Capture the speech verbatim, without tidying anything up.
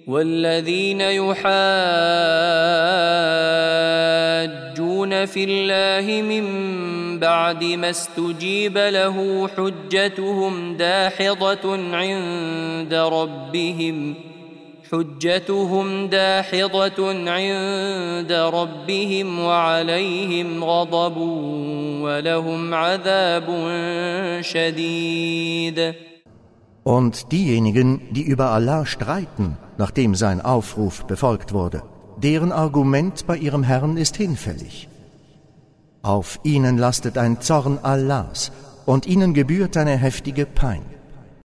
والذين يحاجون في الله من بعد ما استجيب له حجتهم داحضة عند ربهم حجتهم داحضة عند ربهم وعليهم غضب ولهم عذاب شديد. Und diejenigen, die über Allah streiten, nachdem sein Aufruf befolgt wurde, deren Argument bei ihrem Herrn ist hinfällig. Auf ihnen lastet ein Zorn Allahs und ihnen gebührt eine heftige Pein.